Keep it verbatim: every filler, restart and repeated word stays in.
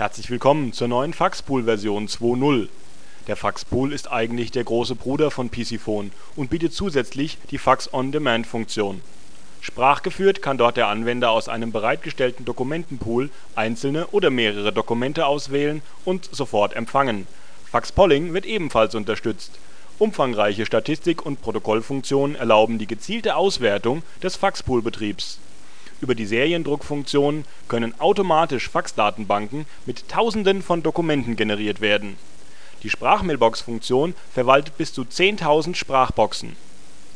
Herzlich willkommen zur neuen Faxpool-Version zwei Punkt null. Der Faxpool ist eigentlich der große Bruder von PCphone und bietet zusätzlich die Fax-on-Demand-Funktion. Sprachgeführt kann dort der Anwender aus einem bereitgestellten Dokumentenpool einzelne oder mehrere Dokumente auswählen und sofort empfangen. Faxpolling wird ebenfalls unterstützt. Umfangreiche Statistik - und Protokollfunktionen erlauben die gezielte Auswertung des Faxpool-Betriebs. Über die Seriendruckfunktion können automatisch Faxdatenbanken mit Tausenden von Dokumenten generiert werden. Die Sprachmailbox-Funktion verwaltet bis zu zehntausend Sprachboxen